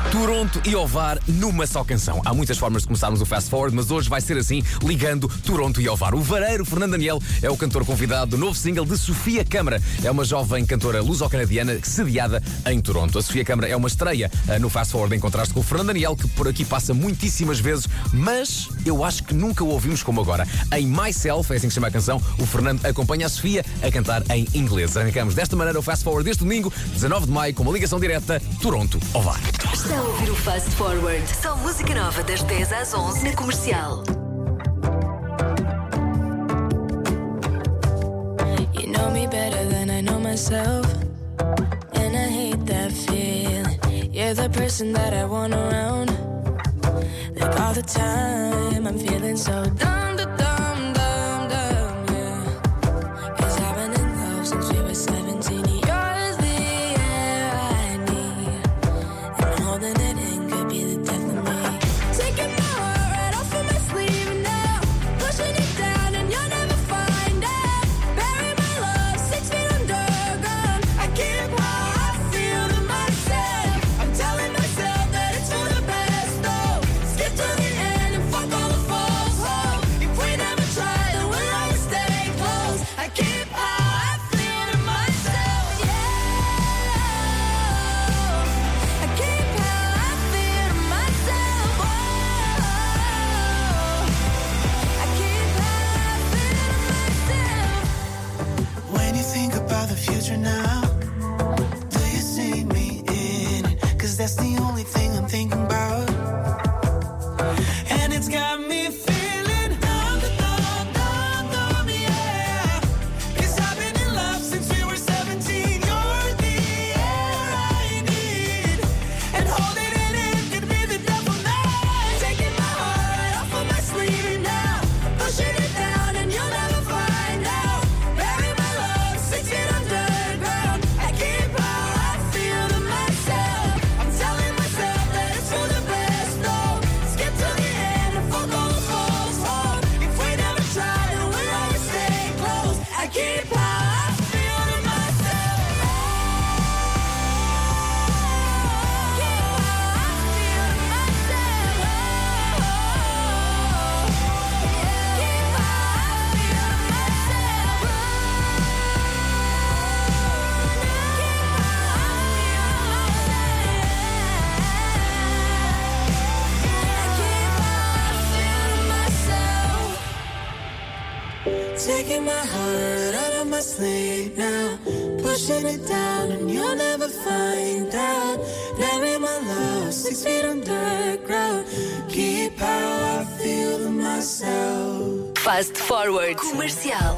Toronto e Ovar numa só canção. Há muitas formas de começarmos o Fast Forward, mas hoje vai ser assim, ligando Toronto e Ovar. O vareiro Fernando Daniel é o cantor convidado do novo single de Sofia Câmara. É uma jovem cantora luso-canadiana sediada em Toronto. A Sofia Câmara é uma estreia no Fast Forward em contraste com o Fernando Daniel, que por aqui passa muitíssimas vezes, mas eu acho que nunca o ouvimos como agora. Em Myself, é assim que se chama a canção, o Fernando acompanha a Sofia a cantar em inglês. Arrancamos desta maneira o Fast Forward deste domingo, 19 de maio, com uma ligação direta Toronto-Ovar. Está a ouvir o Fast Forward. Só música nova das 10 às 11 na Comercial. You know me better than I know myself, and I hate that feeling. You're the person that I want around. Like all the time I'm feeling so dumb, dumb, dumb, dumb, yeah. 'Cause I've been in love since we were 17. You're the air I need, and holding it in could be the death of me. Taking my heart right off of my sleeve now, pushing it down and you'll never find out. Bury my love 6 feet underground. I keep how I feel to myself. I'm telling myself that it's for the best though. Skip to the end and fuck all the false hope. If we never try, then we'll always stay close. I keep how I feel to myself, yeah. I keep how I feel to myself, oh. I keep how I feel to myself. When you think about the future now, do you see me in it? 'Cause that's the only thing I'm thinking about. And it's got me feeling dumb, dumb, dumb, dumb, yeah. 'Cause I've been in love since we were 17. You're the air I need, and holding it in could be the devil now. Taking my heart right off of my sleeve now, pushing it down and you'll never find out. Bury my love 6 feet underground. I keep how I feel to myself. I'm telling myself that it's for the best though. Skip to the end and fuck all the false hope. If we never try, then we'll always stay close. I keep how I feel to myself. Keep how I feel to myself. Keep how I feel to myself. Taking my heart out of my sleeve now, pushing it down and you'll never find out. Bury my love 6 feet underground. Keep how I feel to myself. Fast Forward. Comercial.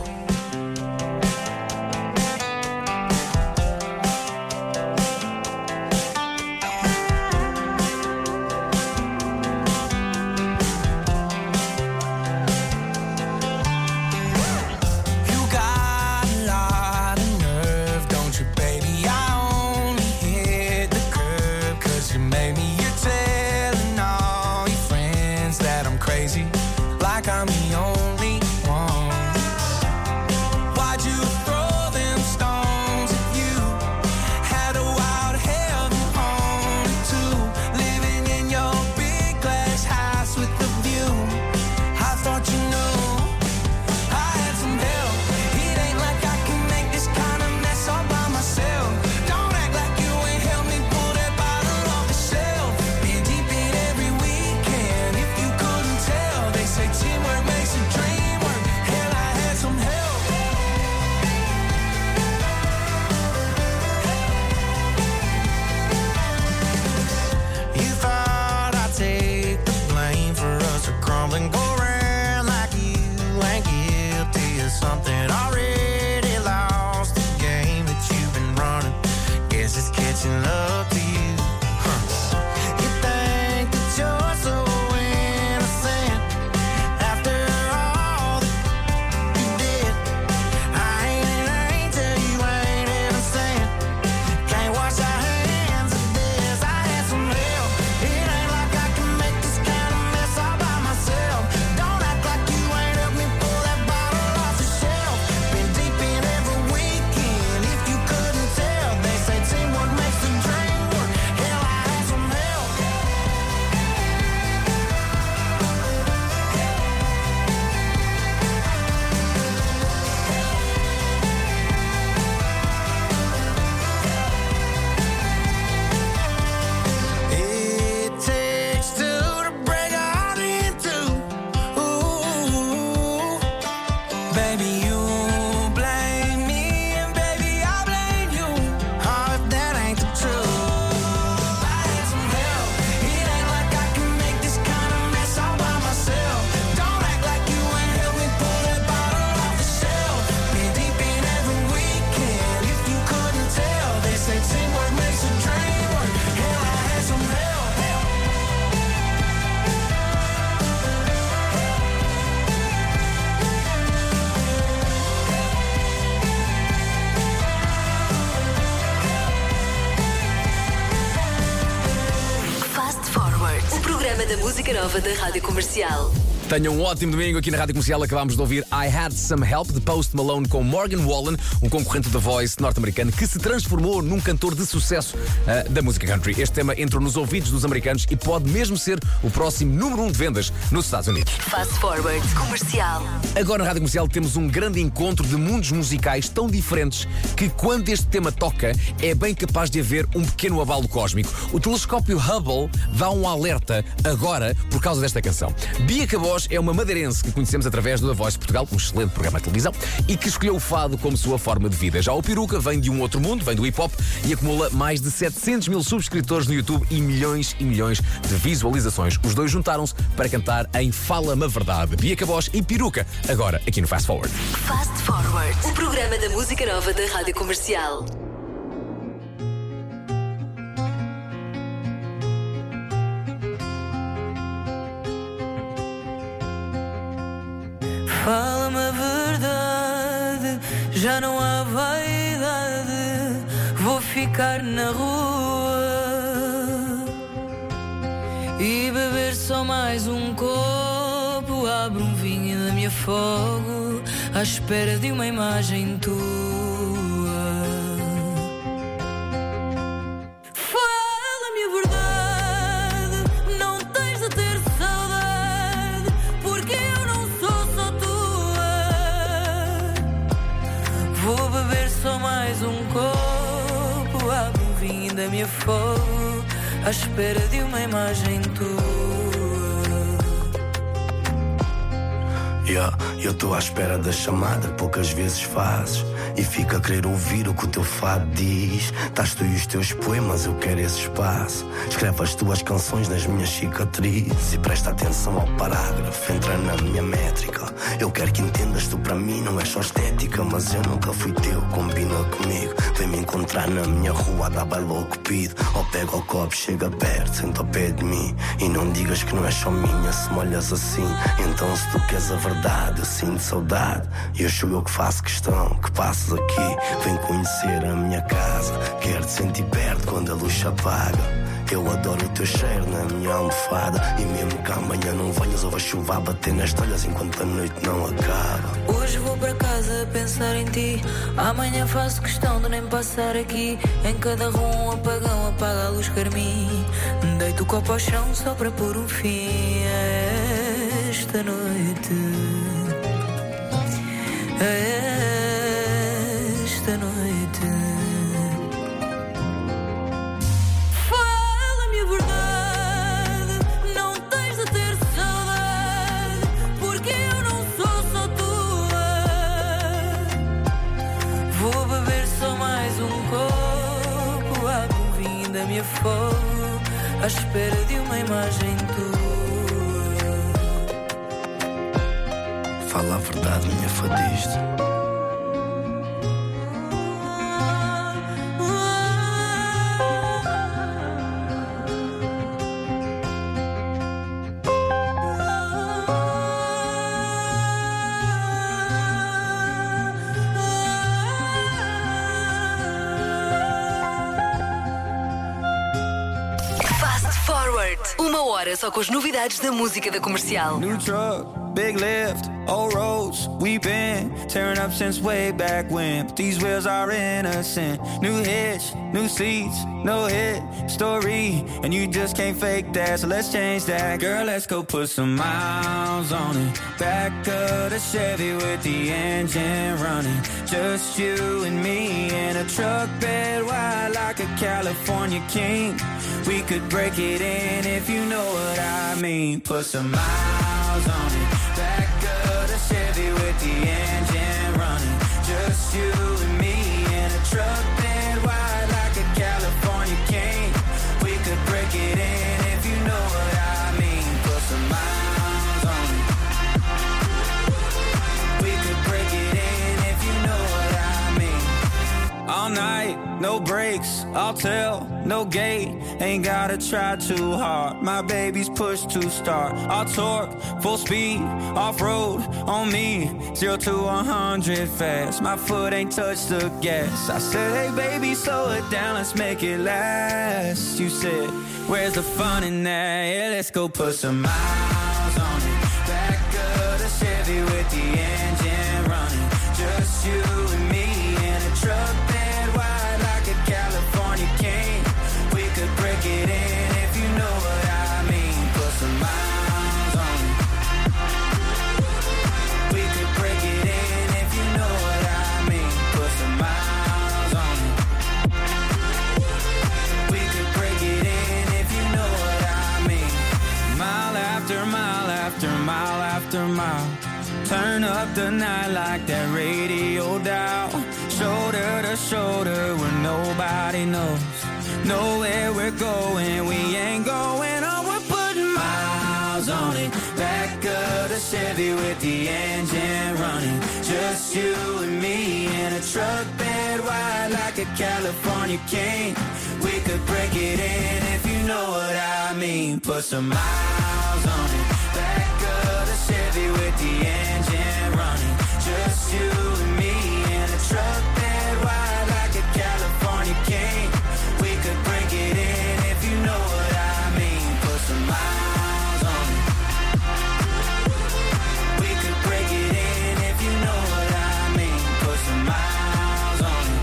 You got a lot of nerve, don't you, baby? I only hit the curb 'cause you made me. You're telling all your friends that I'm crazy, like I'm the only one. Why'd you throw them stones at you? Had a wild heaven on it too. Living in your big glass house with the view. I thought you knew I had some help. It ain't like I can make this kind of mess all by myself. Don't act like you ain't helped me pull that bottle off the shelf. Been deep in every weekend. If you couldn't tell, they say teamwork makes the dream work. Hell, I had some help. You thought I'd take the blame for us to crumble and go around like you ain't guilty of something. Already lost the game that you've been running. Guess it's catching up to you. Huh. You think that you're so innocent after all that you did. I ain't an angel, you ain't innocent. Can't wash our hands of this. I had some help. It ain't like I can make this kind of mess all by myself. Don't act like you ain't helped me pull that bottle off the shelf. Been deep in every weekend. If you couldn't tell, they say teamwork makes the dream work. O programa da música nova da Rádio Comercial. Tenham um ótimo domingo aqui na Rádio Comercial. Acabámos de ouvir I Had Some Help de Post Malone com Morgan Wallen, um concorrente da Voice norte-americano que se transformou num cantor de sucesso da música country. Este tema entrou nos ouvidos dos americanos e pode mesmo ser o próximo número 1 de vendas nos Estados Unidos. Fast Forward Comercial. Agora na Rádio Comercial temos um grande encontro de mundos musicais tão diferentes que quando este tema toca é bem capaz de haver um pequeno abalo cósmico. O telescópio Hubble dá um alerta agora por causa desta canção. Bia Cabós é uma madeirense que conhecemos através do The Voice Portugal, um excelente programa de televisão, e que escolheu o fado como sua forma de vida. Já o Peruca vem de um outro mundo, vem do hip-hop e acumula mais de 700 mil subscritores no YouTube e milhões de visualizações. Os dois juntaram-se para cantar em Fala-me a Verdade. Bia Cabós e Peruca, agora aqui no Fast Forward. Fast Forward, o programa da música nova da Rádio Comercial. Fala-me a verdade, já não há vaidade, vou ficar na rua e beber só mais um copo. Abro um vinho da minha fogo à espera de uma imagem tua. Um copo, abro um vinho da minha fogo à espera de uma imagem tua. Eu tô à espera da chamada que poucas vezes fazes e fico a querer ouvir o que o teu fado diz. Estás tu e os teus poemas, eu quero esse espaço. Escreve as tuas canções nas minhas cicatrizes e presta atenção ao parágrafo, entra na minha métrica. Eu quero que entendas, tu para mim não és só estética, mas eu nunca fui teu, combina comigo. Vem me encontrar na minha rua, dá bailo cupido. Ou pega o copo, chega perto, senta ao pé de mim. E não digas que não és só minha se me olhas assim. Então se tu queres a verdade, eu sinto saudade. E eu sou eu que faço questão que passes aqui. Vem conhecer a minha casa, quero te sentir perto quando a luz se apaga. Eu adoro o teu cheiro na minha almofada. E mesmo que amanhã não venhas, ou a chuva a bater nas telhas enquanto a noite não acaba. Hoje vou para casa a pensar em ti. Amanhã faço questão de nem passar aqui. Em cada rua um apagão apaga a luz carmim. Deito o copo ao chão só para pôr um fim a esta noite. Esta noite. Fala-me a verdade, não tens de ter saudade, porque eu não sou só tua. Vou beber só mais um copo, abro um vinho da minha fogo à espera de uma imagem tua. Fala a verdade, minha fadista. Uma hora só com as novidades da música da Comercial. New truck, big lift, old roads. We've been tearing up since way back when, but these wheels are innocent. New hitch, new seats, no hit story, and you just can't fake that, so let's change that. Girl, let's go put some miles on it. Back of the Chevy with the engine running. Just you and me in a truck bed wide like a California king. We could break it in if you know what I mean. Put some miles on it. Back of the Chevy with the engine running. Just you and me in a truck bed wide like a California king. We could break it in if you know what I mean. Put some miles on it. We could break it in if you know what I mean. All night, no breaks, I'll tell, no gate. Ain't gotta try too hard. My baby's push to start. I'll torque, full speed, off-road on me. 0 to 100 fast. My foot ain't touched the gas. I said, hey baby, slow it down, let's make it last. You said, where's the fun in that? Yeah, let's go put some miles on it. Back of the Chevy with the engine running. Just you and me in a truck bed wide like a California king. We could break it in if you know what I mean. Put some miles on it. We could break it in if you know what I mean. Put some miles on it. We could break it in if you know what I mean. Mile after mile after mile after mile. Turn up the night like that radio dial. Shoulder to shoulder where nobody knows. Know where we're going, we ain't going on. We're putting miles on it. Back of the Chevy with the engine running. Just you and me in a truck bed wide like a California king. We could break it in if you know what I mean. Put some miles on it. Back of the Chevy with the engine running. Just you and me in a truck bed wide like a California king. We could break it in if you know what I mean. Put some miles on it. We could break it in if you know what I mean. Put some miles on it.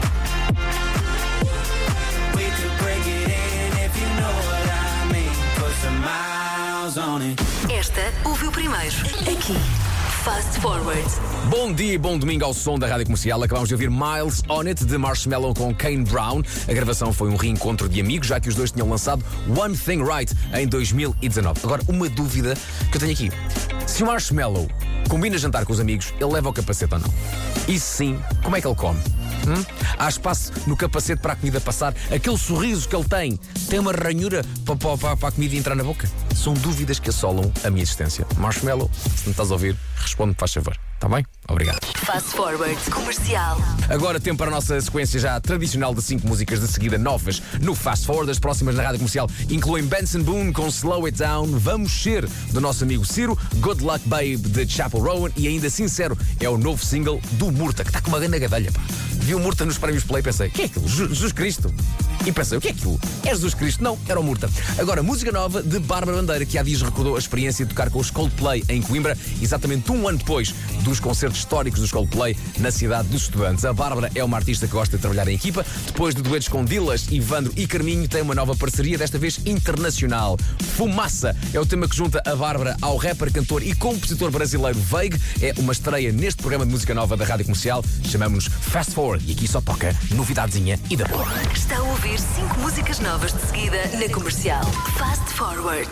We could break it in if you know what I mean. Put some miles on it. Esta ouviu primeiro aqui. Fast Forward. Bom dia e bom domingo ao som da Rádio Comercial. Acabamos de ouvir Miles On It, de Marshmello com Kane Brown. A gravação foi um reencontro de amigos, já que os dois tinham lançado One Thing Right em 2019. Agora, uma dúvida que eu tenho aqui. Se o Marshmello combina jantar com os amigos, ele leva o capacete ou não? E se sim, como é que ele come? Há espaço no capacete para a comida passar? Aquele sorriso que ele tem uma ranhura para a comida entrar na boca? São dúvidas que assolam a minha existência. Marshmello, se não estás a ouvir, responde-me, faz favor. Está bem? Obrigado. Fast Forward Comercial. Agora tempo para a nossa sequência já tradicional de 5 músicas de seguida novas no Fast Forward. As próximas na Rádio Comercial incluem Benson Boone com Slow It Down, Vamos Ser, do nosso amigo Ciro, Good Luck Babe, de Chappell Rowan e ainda Sincero é o novo single do Murta, que está com uma grande gadelha, pá. Vi o Murta nos prémios Play e pensei, que é aquilo? Jesus Cristo. E pensei, o que é aquilo? É Jesus Cristo? Não, era o Murta. Agora, música nova de Bárbara Bandeira, que há dias recordou a experiência de tocar com os Coldplay em Coimbra, exatamente um ano depois dos concertos históricos dos Coldplay na cidade dos estudantes. A Bárbara é uma artista que gosta de trabalhar em equipa. Depois de duetos com Dilas, Ivandro e Carminho, tem uma nova parceria, desta vez internacional. Fumaça é o tema que junta a Bárbara ao rapper, cantor e compositor brasileiro Veig. É uma estreia neste programa de música nova da Rádio Comercial. Chamamos-nos Fast Forward e aqui só toca novidadezinha e da boa. Está a ouvir 5 músicas novas de seguida na Comercial. Fast Forward.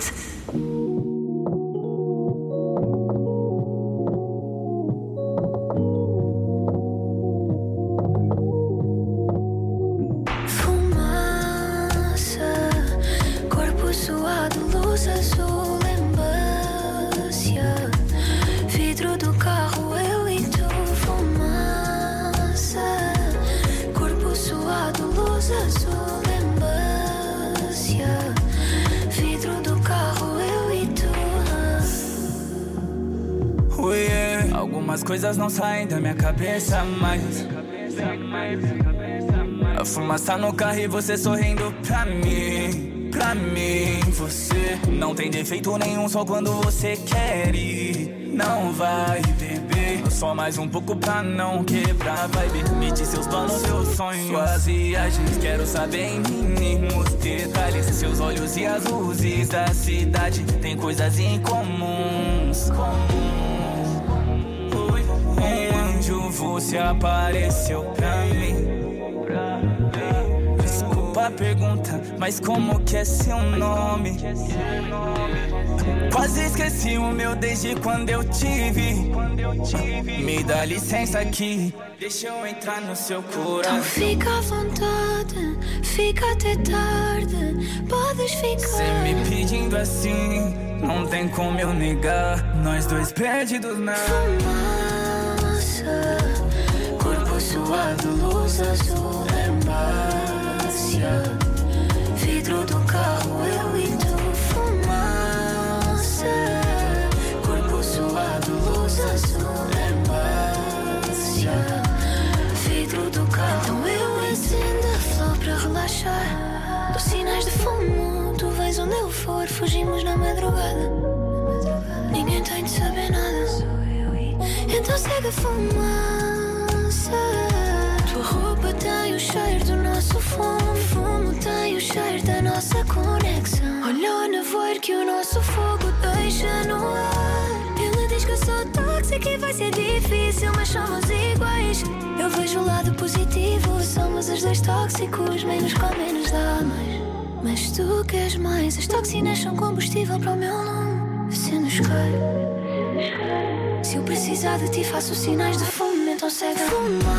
Azul embância, vidro do carro, eu e tu, fumaça, corpo suado, luz azul embância, vidro do carro, eu e tu. Oh yeah. Algumas coisas não saem da minha cabeça mais. A fumaça no carro e você sorrindo pra mim. Pra mim, você não tem defeito nenhum, só quando você quer ir. Não vai beber, só mais um pouco pra não quebrar. Vai permitir seus planos, seus sonhos, suas viagens. Quero saber em mínimos detalhes. Seus olhos e as luzes da cidade tem coisas incomuns. Um anjo, você apareceu pra mim. A pergunta, mas como que é seu nome? Quase esqueci o meu desde quando eu te vi. Me dá licença aqui, deixa eu entrar no seu coração. Então fica à vontade, fica até tarde, podes ficar. Cê me pedindo assim, não tem como eu negar. Nós dois perdidos na fumaça, corpo suado, luz azul embásia, vidro do carro, eu e tu, fumaça, corpo suado, luz azul embásia, vidro do carro. Então eu acendo a flor pra relaxar, dou sinais de fumo. amor, fugimos na madrugada. Ninguém tem de saber nada. Então segue a fumaça. Tua roupa tem o cheiro do nosso fumo. Fumo tem o cheiro da nossa conexão. Olha o nevoeiro que o nosso fogo deixa no ar. Ele diz que eu sou tóxica e vai ser difícil, mas somos iguais. Eu vejo o lado positivo. Somos os dois tóxicos, menos com menos dá mais. Mas tu queres mais. As toxinas são combustível para o meu nome. Acendo o isqueiro. Se eu precisar de ti faço sinais de fumo. Então segue a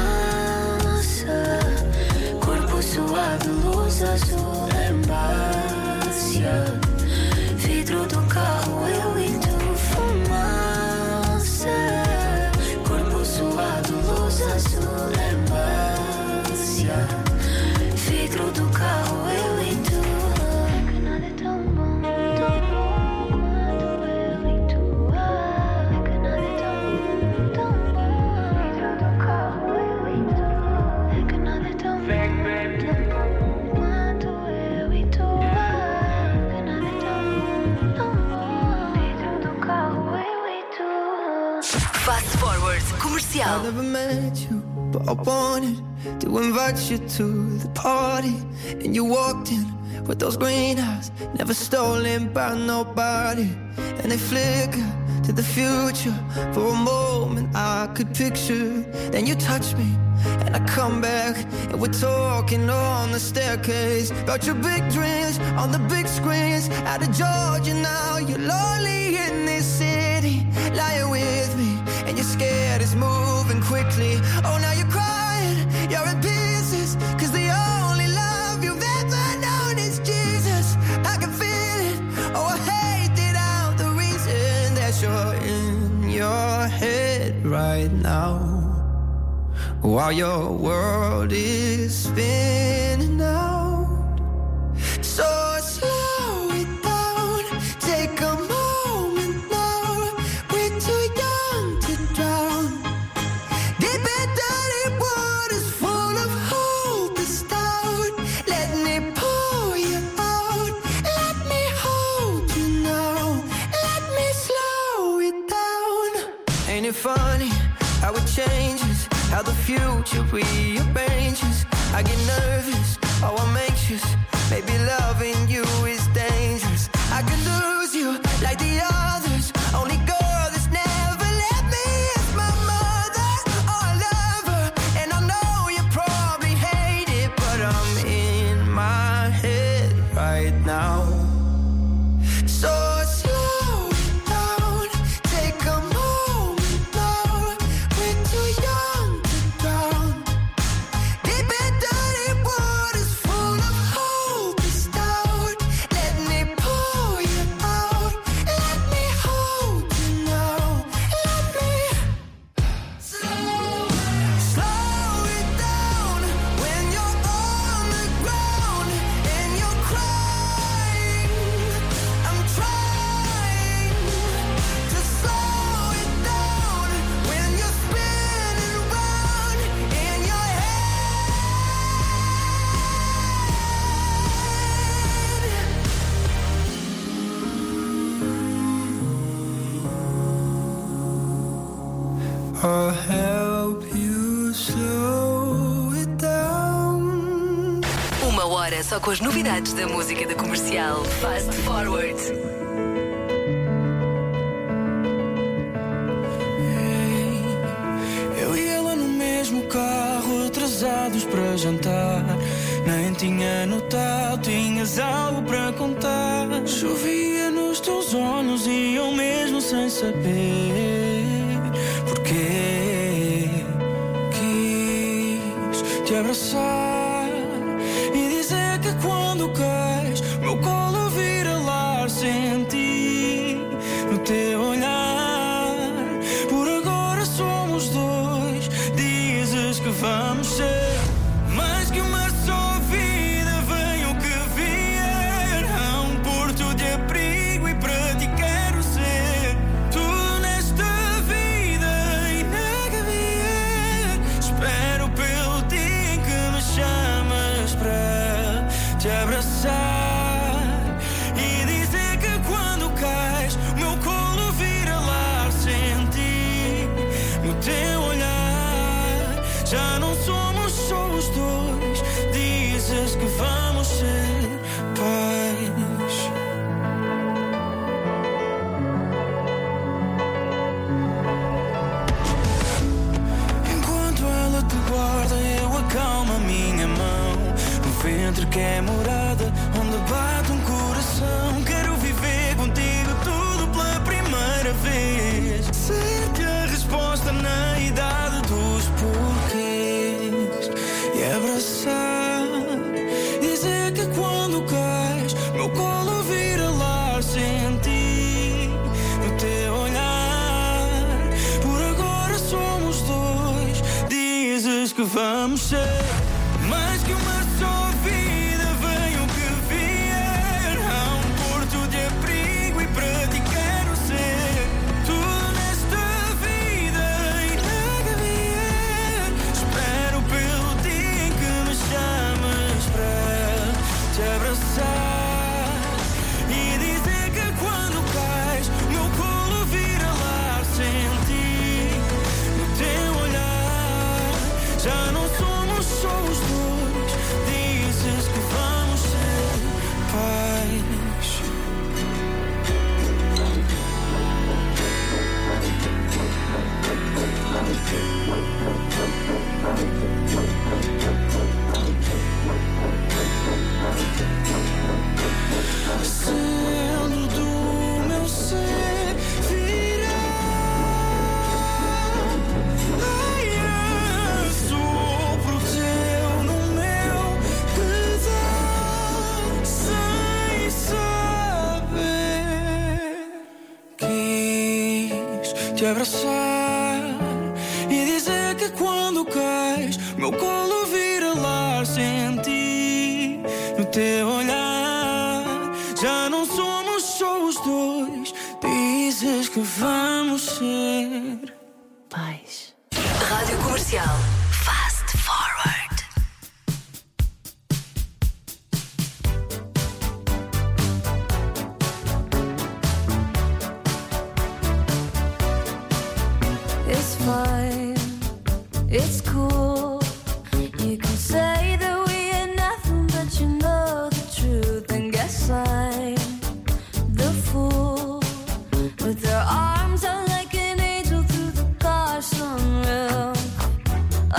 fumaça. Corpo suado, luz azul, herbácea. Vidro do carro, eu e tu. Fumaça. Corpo suado, luz azul, herbácea. Vidro do carro, eu e tu. Que nada é tão bom, tão bom quanto eu e tu. Que nada é tão bom, vidro do carro, eu e tu. Que nada é tão bom, tão bom quanto eu e tu. Que nada é tão bom, vidro do carro, eu e tu. Fast Forward Comercial. I never met you, but I wanted to invite you to the party. And you walked in with those green eyes, never stolen by nobody. And they flicker to the future. For a moment I could picture. Then you touch me and I come back, and we're talking on the staircase about your big dreams on the big screens. Out of Georgia now, you're lonely in this city. Lying with me and you're scared it's moving quickly. Oh, now you're crying, you're in pieces, cause the only love you've ever known is Jesus. I can feel it, oh I hate it out. The reason that you're in your head right now, while your world is spinning out. So slow it down, take a moment now. We're too young to drown. Deep and dirty waters full of hope is down. Let me pull you out, let me hold you now. Let me slow it down. Ain't it funny how it changes, how the future rearranges. I get nervous, oh I'm anxious. Maybe loving you is dangerous. I could lose you like the others. Only girl that's never let me is my mother. Oh I love her, and I know you probably hate it, but I'm in my head right now. So slow it down, take a moment now. We're too young to drown. Deep and dirty waters full of hope is down. Let me pull you out, let me hold you now. Let me slow it down when you're on the ground and you're crying. I'm trying to slow it down when you're spinning round in your head. I'll help you slow it down. Uma hora só com as novidades da música da Comercial. Fast Forward. Eu e ela no mesmo carro, atrasados para jantar. Nem tinha notado, tinhas algo para contar. Chovia nos teus olhos e eu mesmo sem saber porquê. Quis te abraçar e dizer que quando cais, meu colo vira lar. Senti no teu olhar. Por agora somos dois. Dizes que vamos ser mais que uma só vida. Venha o que vier. Há um porto de abrigo e para ti quero ser tudo nesta vida e nada vier. Espero pelo dia em que me chamas. vamos ser mais que uma só vida. Venha o que vier, há um porto de abrigo e para ti quero ser tudo nesta vida e nada vier. Espero pelo dia em que me chamas para te abraçar e dizer que quando cais meu colo vira lar sem ti. No teu olhar já não somos só os dois. Dizes que vamos ser pais. Sendo do meu ser virá. Ai, sopro teu no meu pedal sem saber. Quis te abraçar e dizer que quando cais meu colo vira lar sem ti. No teu olhar já não somos só os dois. Dizes que vamos ser Pais. Rádio Comercial. Fast Forward. It's fine, it's cool. You can say that we ain't nothing, but you know the truth. And guess I'm the fool with their arms out like an angel through the car sunroof.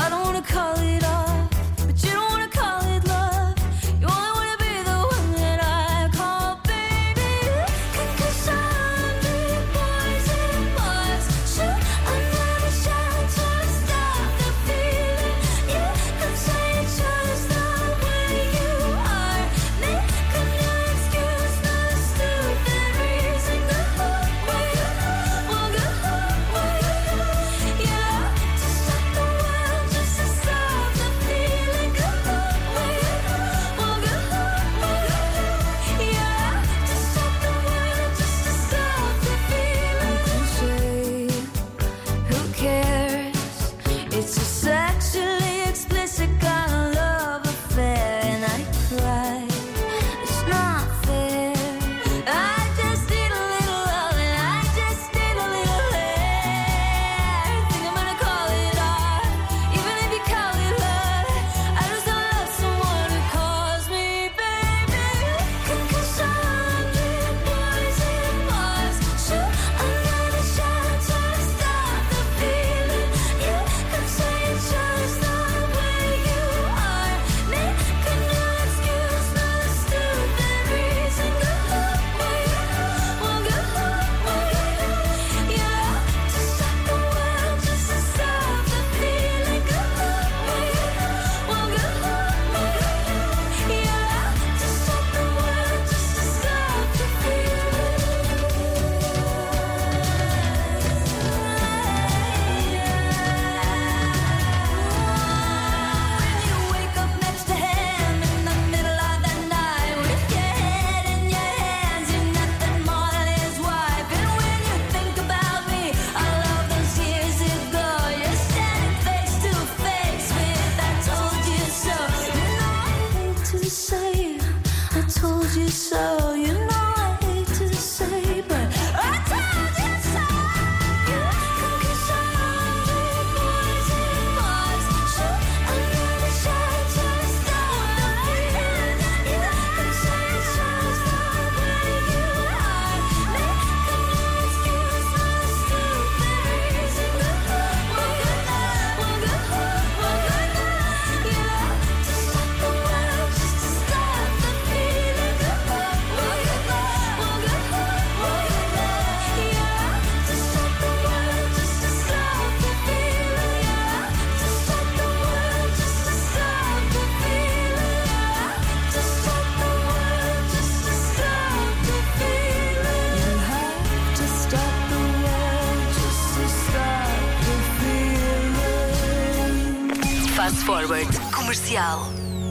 Forward. Comercial.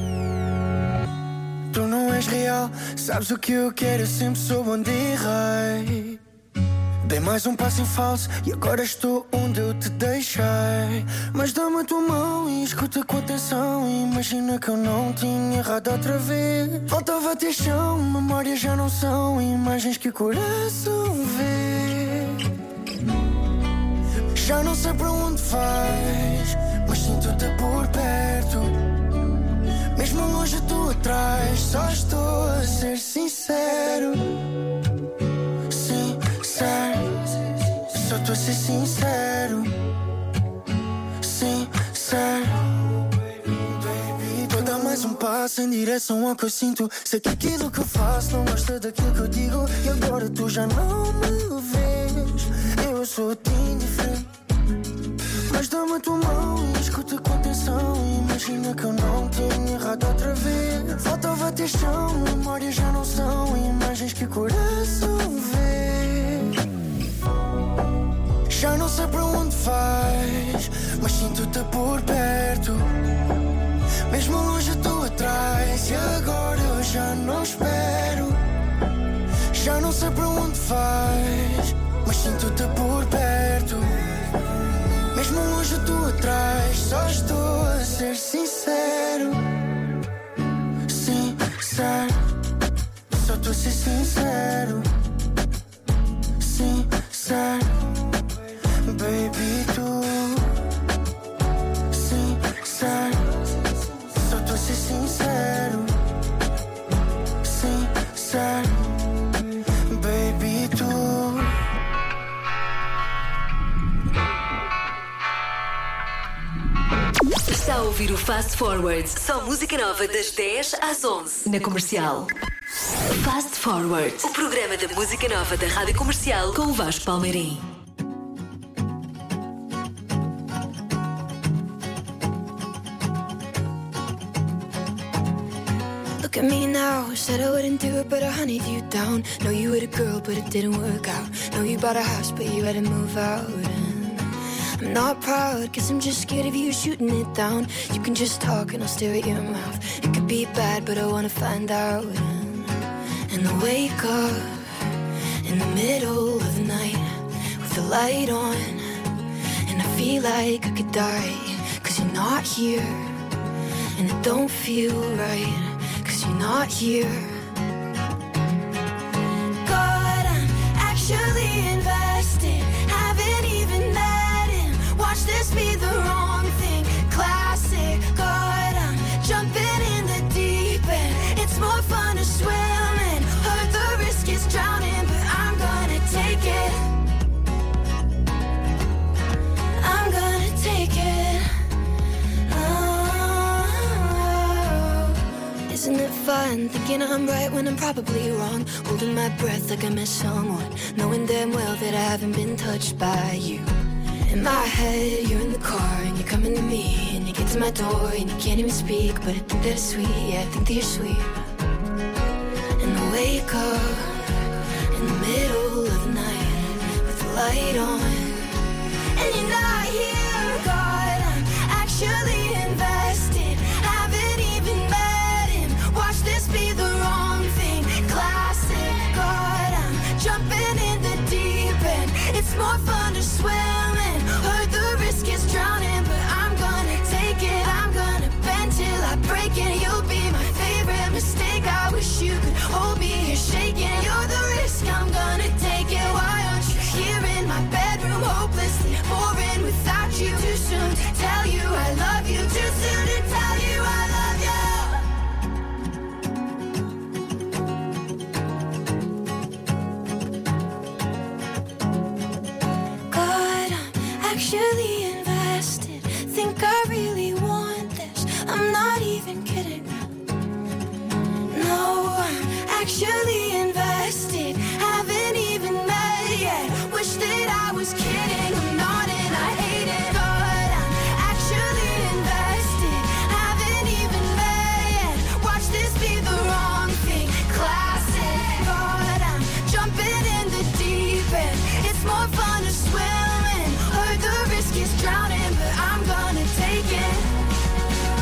Tu não és real, sabes o que eu quero, eu sempre sou bom de rei. Dei mais um passo em falso e agora estou onde eu te deixei. Mas dá-me a tua mão e escuta com atenção. Imagina que eu não tinha errado outra vez. Faltava ter chão, memórias já não são imagens que o coração vê. Já não sei para onde vais, mas sinto-te por perto. Mesmo longe tu atrás, só estou a ser sincero. Só estou a ser sincero. Sincero. Vou dar mais um passo em direção ao que eu sinto. Sei que aquilo que eu faço não gosta daquilo que eu digo. E agora tu já não me vês. Eu sou-te indiferente. Mas dá-me a tua mão e escuta com atenção. Imagina que eu não tinha errado outra vez. Faltava ter chão, memórias já não são imagens que o coração vê. Já não sei para onde vais, mas sinto-te por perto. Mesmo longe tu atrás, e agora eu já não espero. Já não sei para onde vais, mas sinto-te por perto. Mesmo longe tu atrás, só estou a ser sincero. Sincero. Só estou a ser sincero. Sincero. Baby, tu. Sincero. Só estou a ser sincero. Sincero. Baby, tu. Está a ouvir o Fast Forward. Só música nova das 10 às 11 na Comercial. Fast Forward, o programa da música nova da Rádio Comercial com o Vasco Palmeirim. Look at me now, said I wouldn't do it, but I hunted you down. Know you were a girl, but it didn't work out. Know you bought a house, but you had to move out. I'm not proud, guess I'm just scared of you shooting it down. You can just talk and I'll stare at your mouth. It could be bad, but I wanna find out. And I wake up in the middle of the night with the light on, and I feel like I could die, cause you're not here. And it don't feel right, cause you're not here. God, I'm actually invested, haven't even met him. Watch this be the wrong thing, classic. God, I'm jumping in the deep end. It's more fun to swim in. Heard the risk is drowning, but I'm gonna take it. I'm gonna take it. Oh, isn't it fun thinking I'm right when I'm probably wrong? Holding my breath like I miss someone, knowing damn well that I haven't been touched by you. In my head, you're in the car and you're coming to me, and you get to my door and you can't even speak, but I think that it's sweet, yeah, I think that you're sweet. And I wake up in the middle of the night with the light on, and you're not here. God, I'm actually invested, haven't even met him. Watch this be the wrong thing, classic. God, I'm jumping in the deep end. It's more fun to swim in. Heard the risk is drowning, but I'm gonna take it. I'm gonna bend till I break it. You'll be my favorite mistake. I wish you could hold me here shaking. You're the risk, I'm gonna take it. Why aren't you here in my bedroom, hopelessly boring without you? Too soon to tell you I love you. Too soon to tell you I love you. God, I'm actually invested. Think I really want this. I'm not even kidding. No, I'm actually invested. Haven't even met yet. Wish that I was kidding. I'm not and I hate it. But I'm actually invested. Haven't even met yet. Watch this be the wrong thing, classic. But I'm jumping in the deep end. It's more fun to swim in. Heard the risk is drowning, but I'm gonna take it.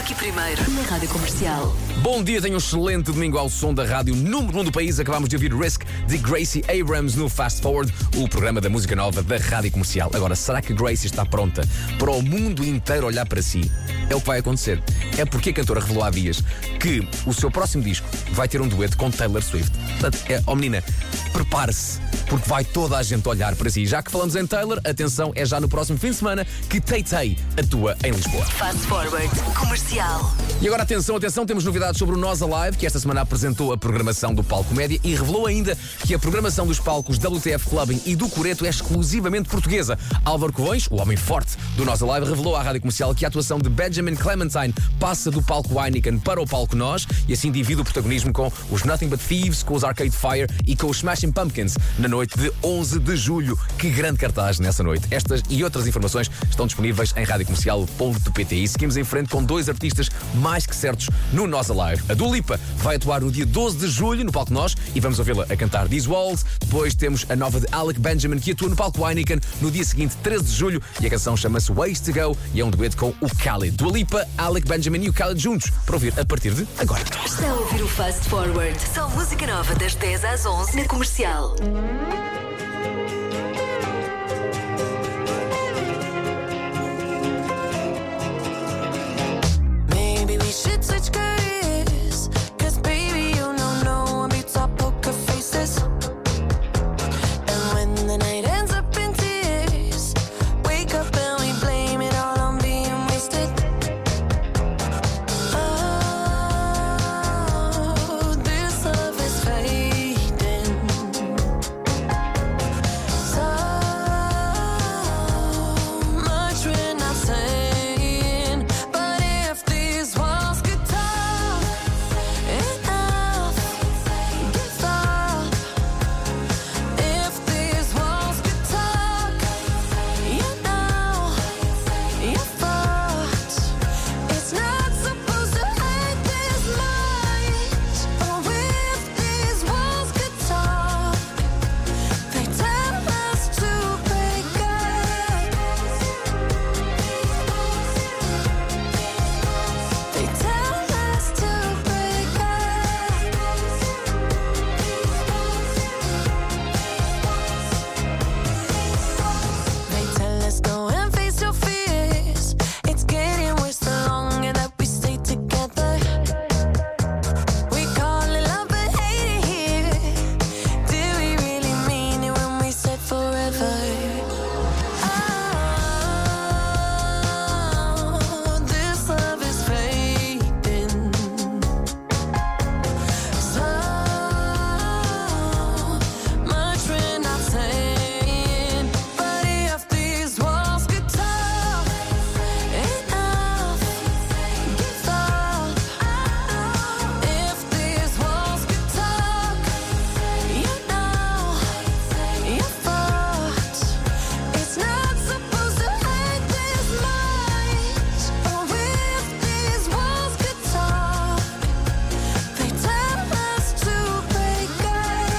aqui primeiro, na Rádio Comercial. Bom dia, tenha um excelente domingo ao som da rádio número 1 do país. Acabamos de ouvir Risk de Gracie Abrams no Fast Forward, o programa da música nova da Rádio Comercial. Agora, será que Gracie está pronta para o mundo inteiro olhar para si? É o que vai acontecer. É porque a cantora revelou há dias que o seu próximo disco vai ter um dueto com Taylor Swift. Portanto, menina, prepare-se, porque vai toda a gente olhar para si. Já que falamos em Taylor, atenção, é já no próximo fim de semana que Tay-Tay atua em Lisboa. Fast Forward Comercial. E agora atenção, temos novidades sobre o Nós Alive, que esta semana apresentou a programação do Palco Média e revelou ainda que a programação dos palcos WTF Clubbing e do Coreto é exclusivamente portuguesa. Álvaro Covões, o homem forte do Nós Alive, revelou à Rádio Comercial que a atuação de Benjamin Clementine passa do palco Heineken para o palco Nós e assim divide o protagonismo com os Nothing But Thieves, com os Arcade Fire e com os Smashing Pumpkins na noite de 11 de julho. Que grande cartaz nessa noite. Estas e outras informações estão disponíveis em radiocomercial.pt. E seguimos em frente com dois artistas mais que certos no Nós Alive. A Dua Lipa vai atuar no dia 12 de julho no palco Nós e vamos ouvi-la a cantar These Walls. Depois temos a nova de Alec Benjamin, que atua no palco Heineken no dia seguinte, 13 de julho, e a canção chama-se Ways to Go e é um dueto com o Khalid. Dua Lipa, Alec Benjamin e o Khalid juntos para ouvir a partir de agora. Está a ouvir o Fast Forward. Só música nova das 10 às 11 na Comercial. Maybe we should switch careers, 'cause baby, you know I'm top poker faces. And when the night ends up in tears, wake up and we blame it all on being wasted. Oh, this love is fading. So much we're not saying, but if these walls could talk, enough, give up. If these walls could talk, you know, you're fucked. It's not supposed to hurt this much. Oh, if these walls could talk, they tell us to break up. They tell us to break up. They tell us go and face your fears. It's getting worse the longer that we stay together. We call it love but hate it here. Did we really mean it when we said forever? Oh, this love is fading. So much we're not saying, but if these walls could talk, enough, give up. If these walls could talk, you know, you're fucked. It's not supposed to hurt this much. Oh, if these walls could talk, they tell us to break up.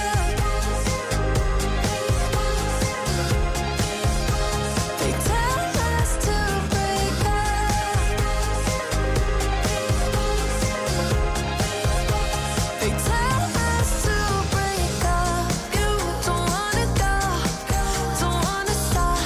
They tell us to break up. They tell us to break up. You don't wanna go, don't wanna stop.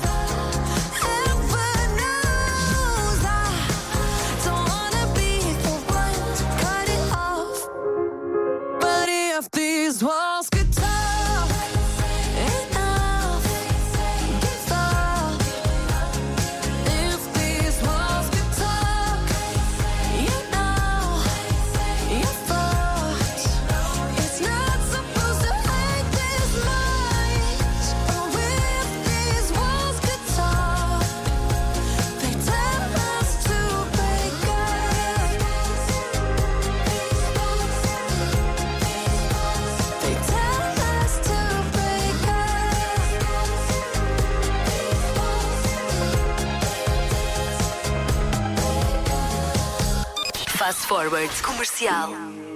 Heaven knows I don't wanna be the one to cut it off. But if these walls could talk, enough, give up. If these walls could talk, you know, you're fucked. It's not supposed to hurt this much. Oh, if these walls could talk, they tell us to break up. They tell us to break up. Fast Forward Comercial.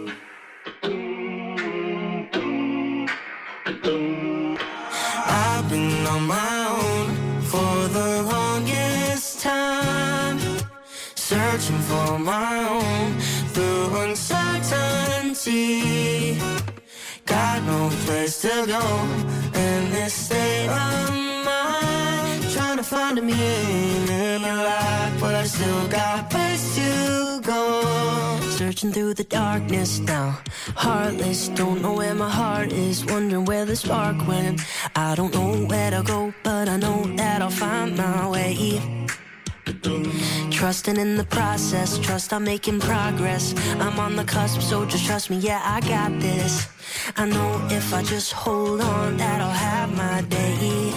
I've been on my own for the longest time, searching searching for my own through uncertainty. Got no place to go in this state of mind. Trying to find a meaning in my life, but I still got place to go. Searching through the darkness now, heartless, don't know where my heart is. Wondering where the spark went. I don't know where to go, but I know that I'll find my way. Trusting in the process, trust I'm making progress. I'm on the cusp, so just trust me, yeah, I got this. I know if I just hold on that I'll have my day.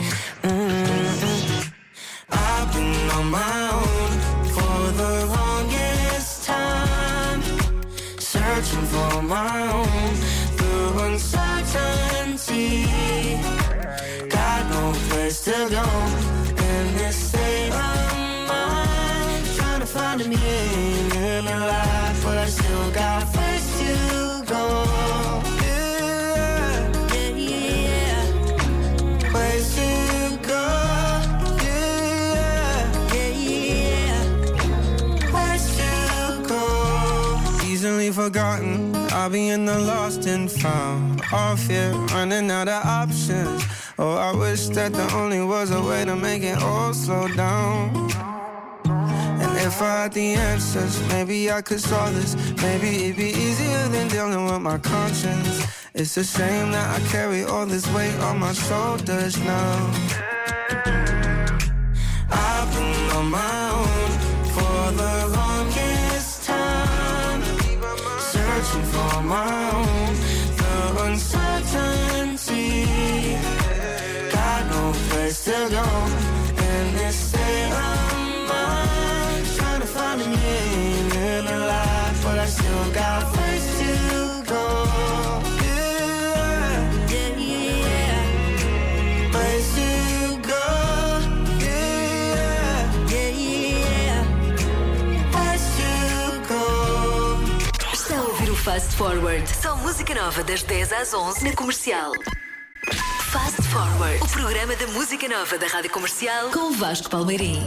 I've been on my own for the longest time, searching for my own through uncertainty. Got no place to go in this state of mind. Trying to find a meaning in my life, but I still got place to go. Place to go. Place to go. Easily forgotten, I'll be in the lost and found. All fear, running out of options. Oh, I wish that there only was a way to make it all slow down. And if I had the answers, maybe I could solve this. Maybe it'd be easier than dealing with my conscience. It's a shame that I carry all this weight on my shoulders now. I've been on my own for the longest time, searching for my own, the uncertainty. Got no place to go in this state of mind. Trying to find a meaning in my life, but I still got place to go. Place to go. Place to go. Está a ouvir o Fast Forward. Só música nova das 10 às 11 na Comercial. Fast Forward, o programa da música nova da Rádio Comercial com o Vasco Palmeirim.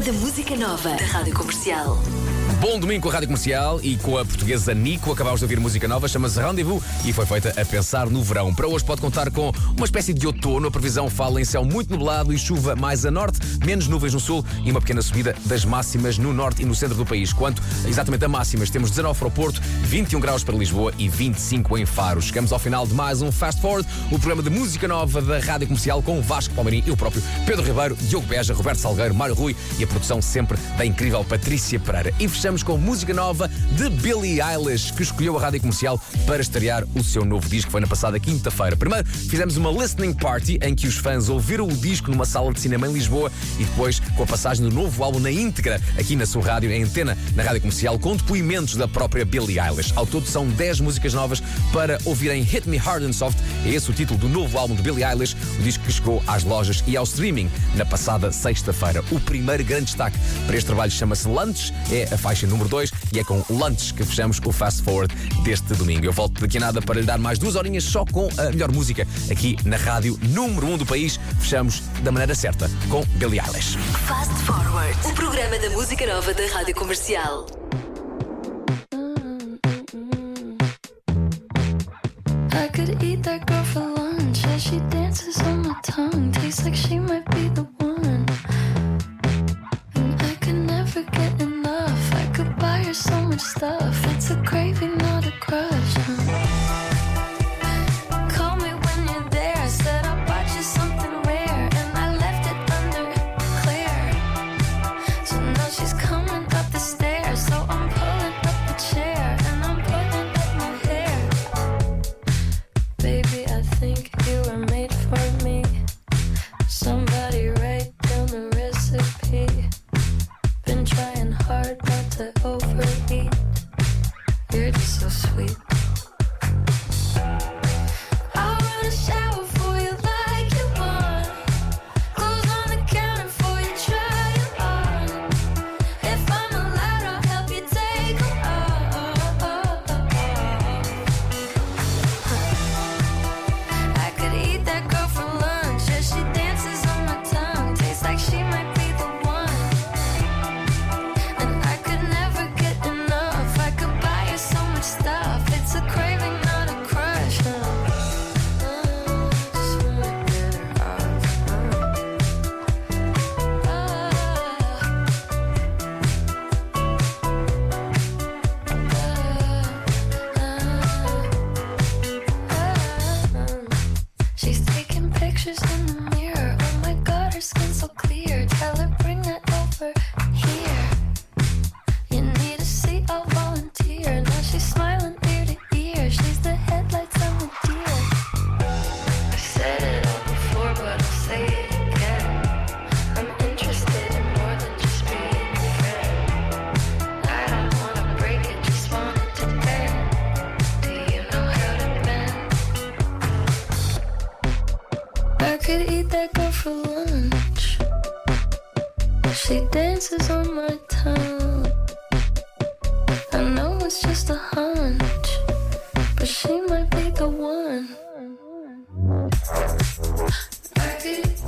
da música nova da Rádio Comercial. Bom domingo com a Rádio Comercial e com a portuguesa Nico. Acabámos de ouvir música nova, chama-se Rendezvous e foi feita a pensar no verão. Para hoje pode contar com uma espécie de outono. A previsão fala em céu muito nublado e chuva mais a norte, menos nuvens no sul e uma pequena subida das máximas no norte e no centro do país. Quanto exatamente a máximas, temos 19 para o Porto, 21 graus para Lisboa e 25 em Faro. Chegamos ao final de mais um Fast Forward, o programa de música nova da Rádio Comercial com o Vasco Palmeirim e o próprio Pedro Ribeiro, Diogo Beja, Roberto Salgueiro, Mário Rui e a produção sempre da incrível Patrícia Pereira. E fechamos com música nova de Billie Eilish, que escolheu a Rádio Comercial para estrear o seu novo disco. Foi na passada quinta-feira. Primeiro fizemos uma listening party em que os fãs ouviram o disco numa sala de cinema em Lisboa e depois com a passagem do novo álbum na íntegra aqui na sua rádio, em antena, na Rádio Comercial, com depoimentos da própria Billie Eilish. Ao todo são 10 músicas novas para ouvirem. Hit Me Hard and Soft é esse o título do novo álbum de Billie Eilish, o disco que chegou às lojas e ao streaming na passada sexta-feira. O primeiro grande destaque para este trabalho chama-se Lunch, é a faixa número 2 e é com Lunch que fechamos o Fast Forward deste domingo. Eu volto daqui a nada para lhe dar mais 2 horinhas só com a melhor música aqui na rádio número 1 do país. Fechamos da maneira certa com Billie Eilish. Fast Forward, o programa da música nova da Rádio Comercial. I could eat that girl for lunch as she dances on my tongue. Tastes like she might be the one. And I could never get enough. I could buy her so much stuff. It's a craving, not a crush. Call me when you're there. I said I bought you something rare, and I left it under Claire. So now she's coming up the stairs. So I'm pulling up the chair and I'm pulling up my hair. Baby, I think you were made for me. Somebody write down the recipe. Been trying hard not to overeat. You're just so sweet. I'll run a shower for you like you want. Clothes on the counter for you, try it on. If I'm allowed, I'll help you take them off. I could eat that girl for lunch as she dances on my tongue. Tastes like she might be the one. And I could never get enough. I could buy her so much stuff. It's a craving, not a crush. Just wanna get her off. She's taking pictures in the mirror. Oh my god, her skin's so clear. Tell her bring that over here. You need a seat, I'll volunteer. Now she's smiling ear to ear. She's the headlights on the deer. I've said it all before, but I'll say it again. I'm interested in more than just being your friend. I don't wanna break it, just want it to bend. Do you know how to bend? I could eat that girl for lunch. She dances on my tongue. I know it's just a hunch, but she might be the one. I could eat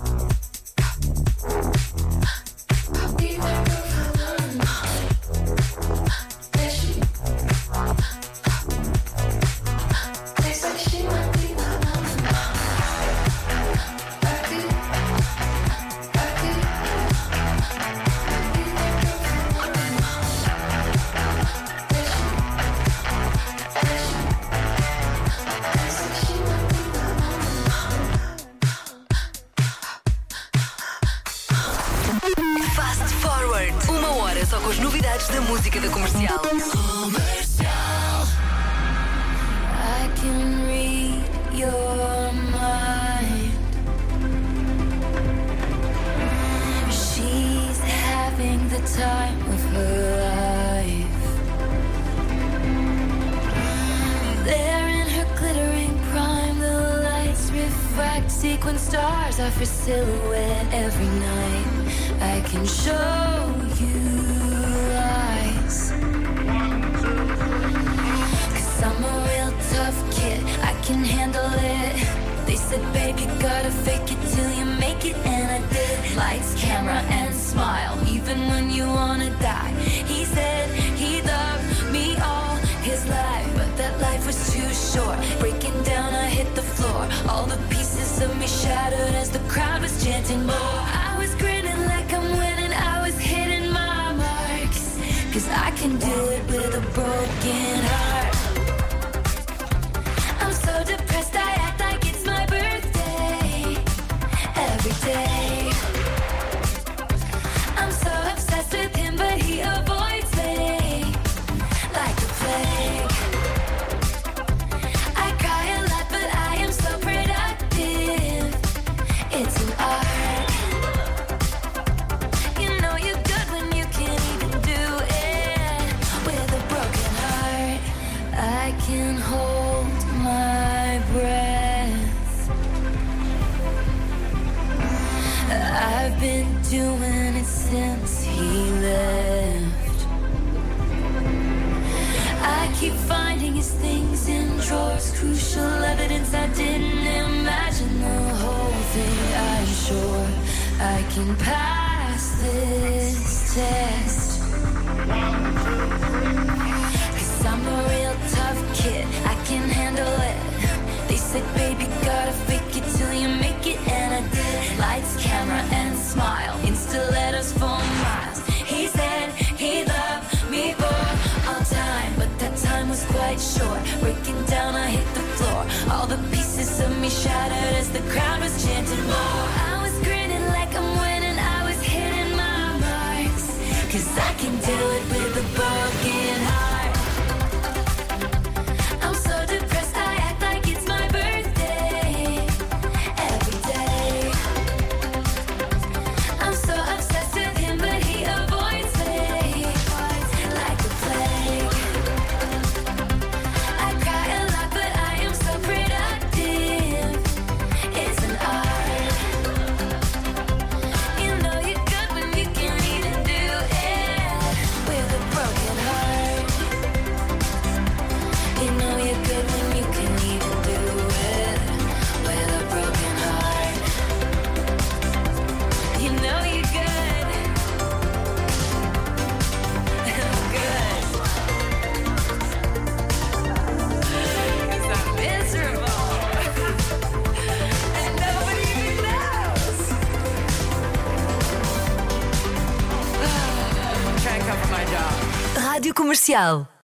that girl for lunch. Yeah, she tastes like she might be the one. I could eat that girl for Fast Forward, uma hora só com as novidades da música da Comercial. I can read your mind. She's having the time of her life. There in her glittering prime, the lights refract sequin stars off her silhouette every night. I can show you eyes. 'Cause I'm a real tough kid, I can handle it. They said, babe, you gotta fake it till you make it, and I did. Lights, camera, and smile. even when you wanna die. He said he loved me all his life, but that life was too short. Breaking down, I hit the floor. All the pieces of me shattered as the crowd was chanting more. I was grinning like I'm winning, I was hitting my marks, 'cause I can do it with a broken heart. I'm so depressed, I act like it's my birthday every day. I'm so obsessed with him, but he avoids me like the plague. I cry a lot, but I am so productive. It's an art. You know you're good when you can't even do it with a broken heart. I can hold my breath. I've been doing it since he left. I keep finding his things in drawers, crucial evidence I didn't imagine the whole thing. I'm sure I can pass this test, 'cause I'm a real tough kid, I can handle it. They said, baby, gotta fake it till you make it, and I did. Lights, camera, and smile, Insta letters for miles. He said he loved me for all time, but that time was quite short. Breaking down, I hit the floor. All the pieces of me shattered as the crowd was chanting more. I was grinning like I'm winning, I was hitting my marks, 'cause I can do it with a broken heart. I'm so depressed, I act like it's my birthday every day. I'm so obsessed with him, but he avoids me like the plague. I cry a lot, but I am so productive. It's an art. You know you're good when you can't even do it with a broken heart. You know you're good when you can't even do it with a broken heart. You know you're good. I'm good. 'Cause I'm miserable. And nobody even knows. Try and cover my job. Rádio Comercial.